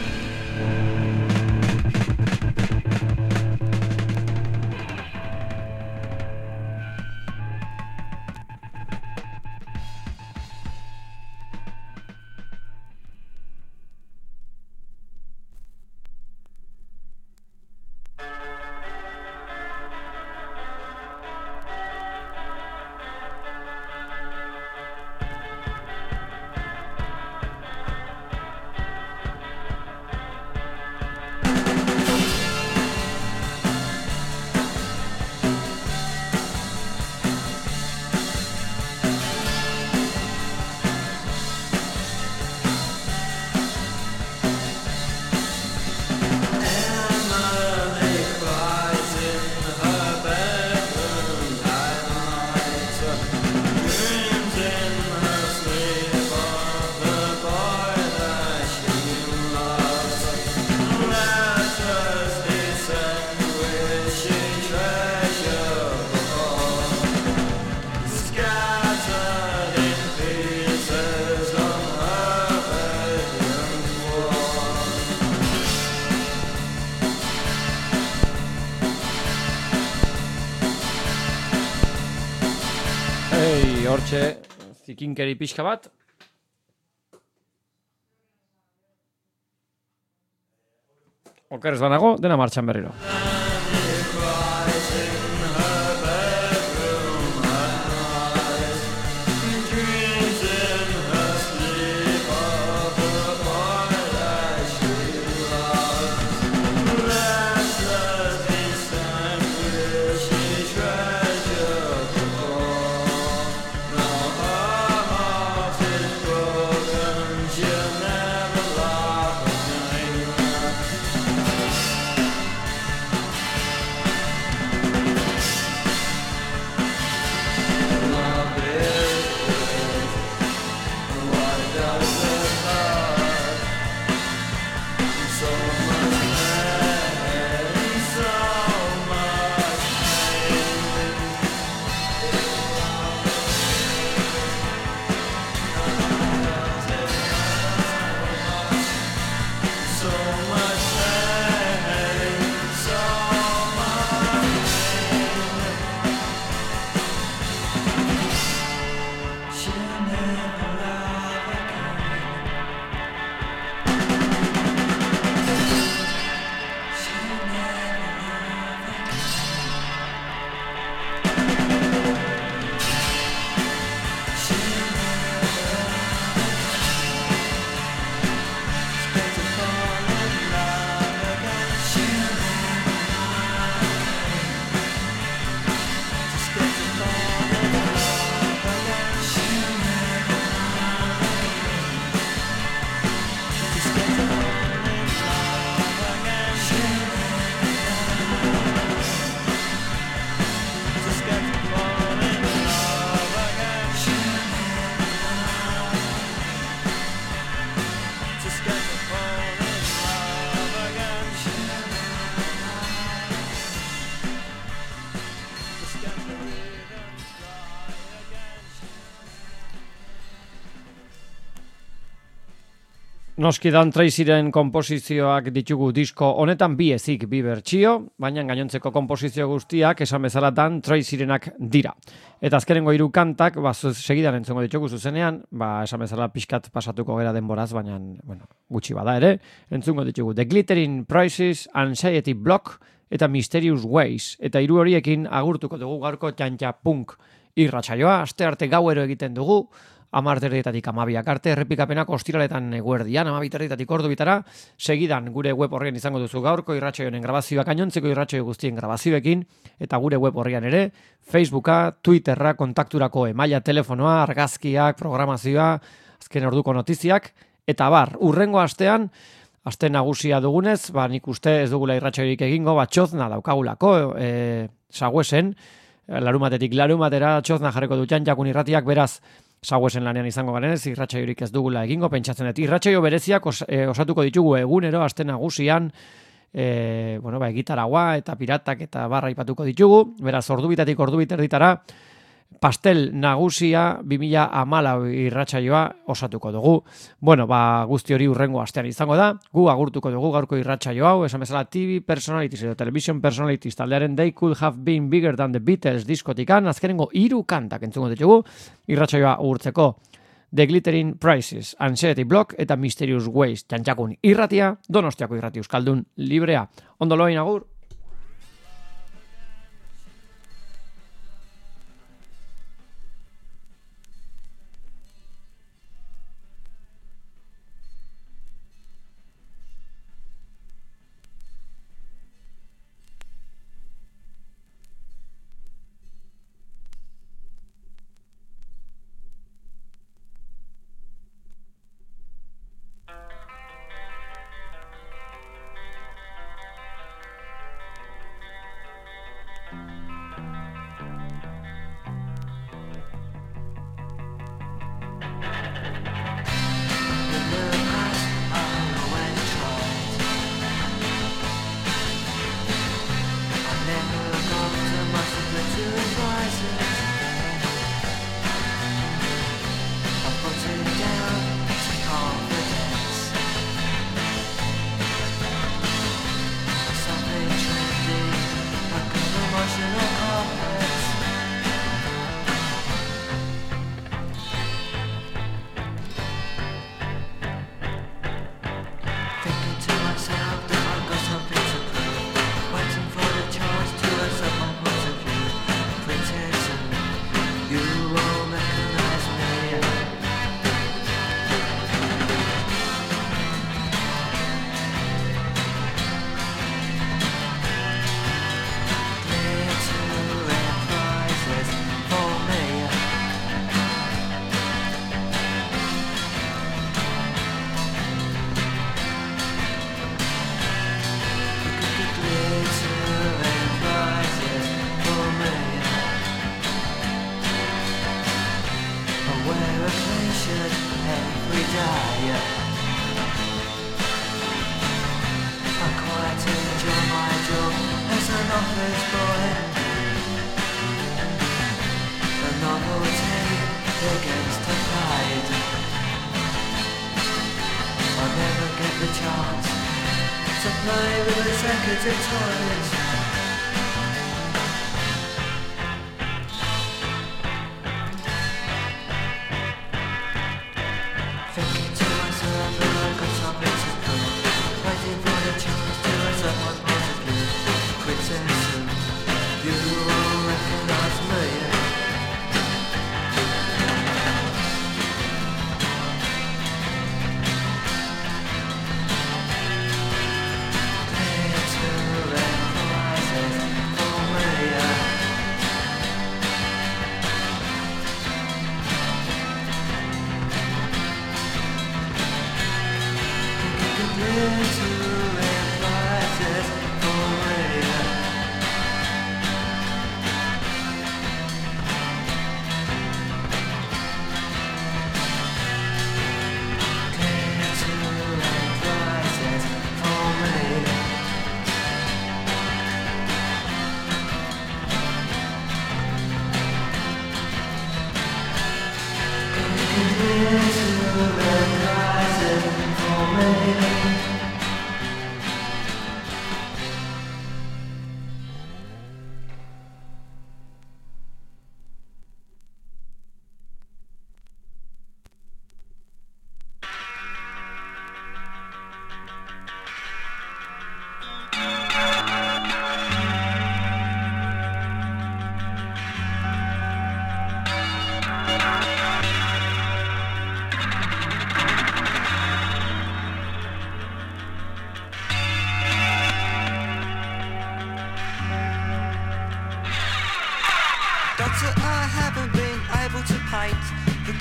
A: Hortxe, zikinkeri pixka bat. Oker ez banago, dena martxan berriro. Noski Dan Tracyren konposizioak ditugu disko honetan bi ezik bi bertsio, baina gainontzeko konposizio guztiak esan bezala Dan Tracyrenak dira. Eta azkenengo 3 kantak, segidan entzongo ditugu zuzenean, esan bezala pixkat pasatuko gera denboraz, baina gutxi bada ere, entzungo ditugu The Glittering Prices, Anxiety Block eta Mysterious Ways. Eta 3 horiekin agurtuko dugu gaurko Txantxa Punk irratsaioa, astearte gauero egiten dugu, 10:00 12:00 arte, errepikapenak ostiraletan eguerdian, 12:00 ordubitara, segidan gure web horrian izango duzu gaurko irratsaioen grabazioak, gainontzeko irratsaio guztien grabazioekin, eta gure web horrian ere, Facebooka, Twitterra, kontakturako emaila, telefonoa, argazkiak, programazioa, azken orduko notiziak, eta urrengo astean, aste nagusia dugunez, nik uste ez dugula irratsaiorik egingo, txozna daukagulako, Saguesen, larumatetik larumatera, txozna jarriko du Txantxakun irratiak, beraz, Saguesen lanean izango garen, ez irratsaiorik ez dugula egingo, pentsatzen dut. Irratsaio bereziak osatuko ditugu egunero, aste nagusian, egitaragua eta piratak eta barra ipatuko ditugu, beraz, ordubitatik ordubiterditara, pastel nagusia 2014 irratsaioa osatuko dugu. Guzti hori urrengo astean izango da, gu agurtuko dugu gaurko irratsaio hau, esan bezala TV Personalities edo Television Personalities taldearen They Could Have Been Bigger Than The Beatles diskotikan, azkenengo 3 kantak entzungo ditugu, irratsaioa agurtzeko The Glittering Prices, Anxiety Block eta Mysterious Ways. Txantxakun irratia, Donostiako irrati euskaldun librea. Ondo loin agur.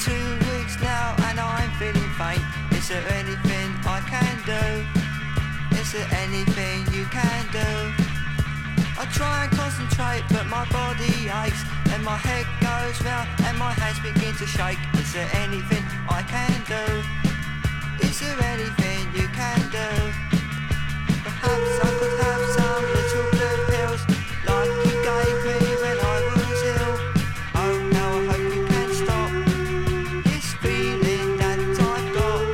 G: 2 weeks now and I'm feeling faint. Is there anything I can do? Is there anything you can do? I try and concentrate but my body aches and my head goes round and my hands begin to shake. Is there anything I can do? Is there anything you can do? Perhaps I could have some little blue pills like you gave me when I was ill. Oh, now I hope you can stop this feeling that I've got.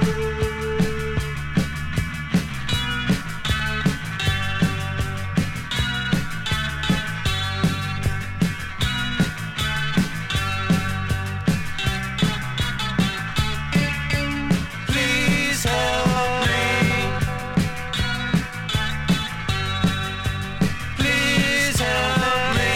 G: Please help me. Please help me.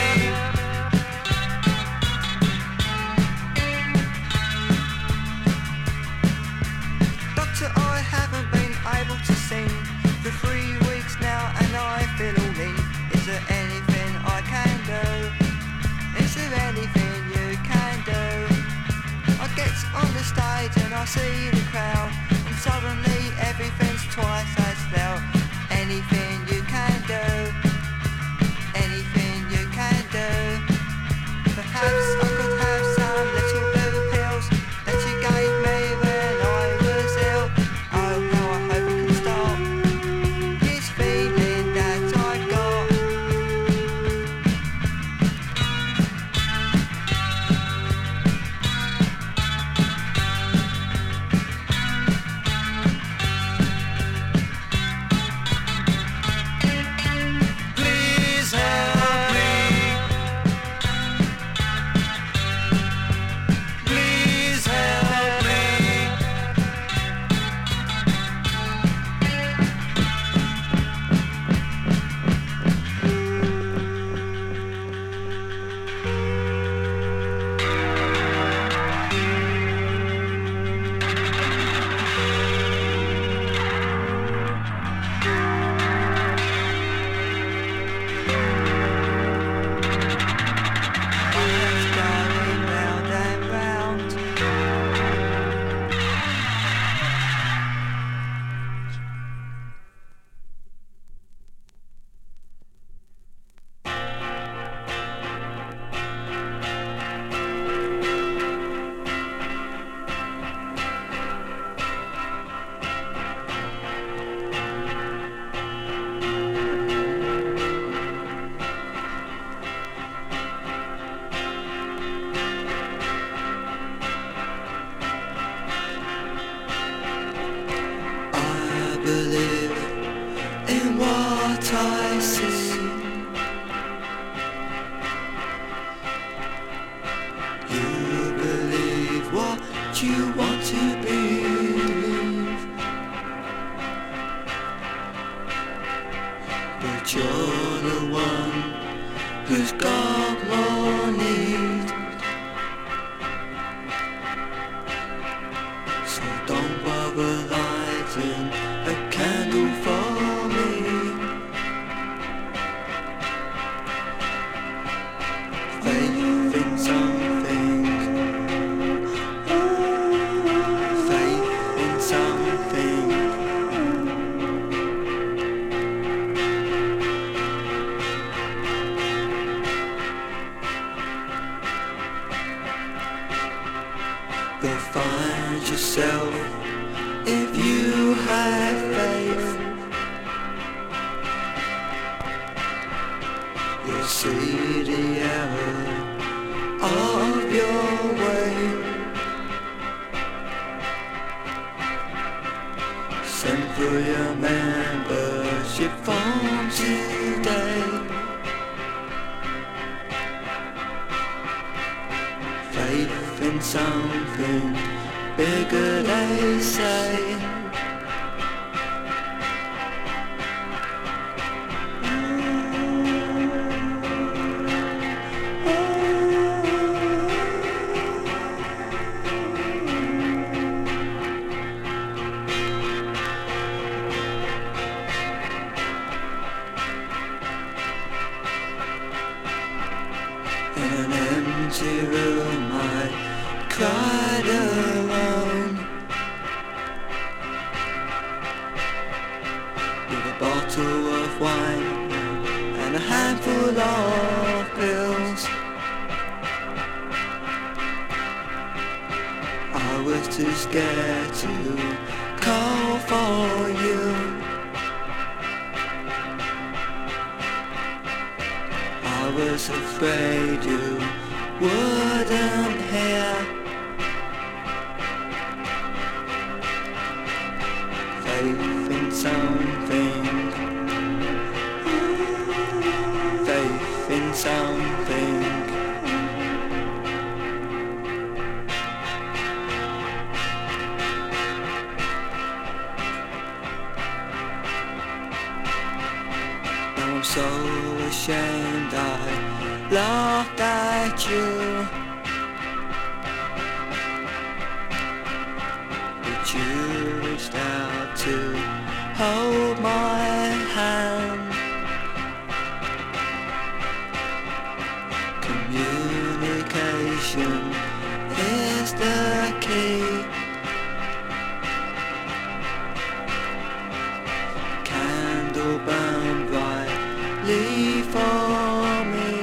G: Doctor, I haven't been able to sing for 3 weeks now and I feel all in. Is there anything I can do? Is there anything you can do? I get on the stage and I see the crowd and suddenly everything's twice as loud. Anything you can do? Anything you can do? Perhaps I could have some little blue pills that you gave me when I was ill. Oh, how I hope you can stop this feeling that I got. Please help me. Please help me. My head's going round and round. I believe in what I see. You believe what you want to believe, but you're the one who's got more need. So don't bother lighting a candle for me. Faith in something. Faith in something. You'll find yourself if you have faith. You'll see the error of your way. Send for your membership form today. Faith in something bigger, they say. In an empty room I cried died alone with a bottle of wine and a handful of pills. I was too scared to call for you. I was afraid you wouldn't hear. Faith in something. Faith in something. I'm so ashamed I laughed at you, but you reached out to hold my hand. Communication is the key. Candle burn brightly for me.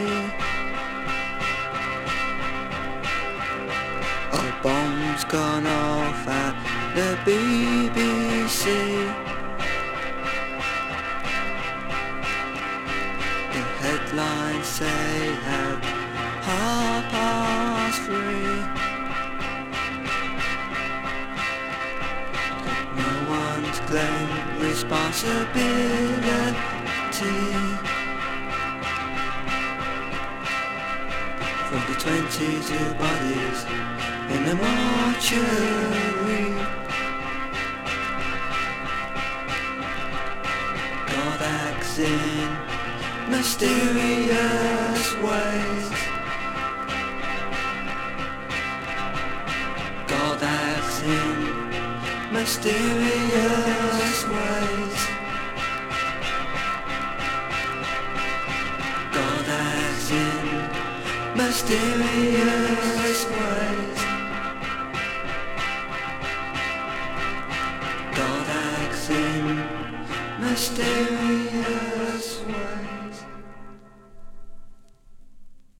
G: A bomb's gone off at the BBC. The headlines say at 3:30. No one's claimed responsibility for the 22 bodies in the mortuary. God acts in mysterious ways. God acts in mysterious ways. God acts in mysterious ways. God acts in mysterious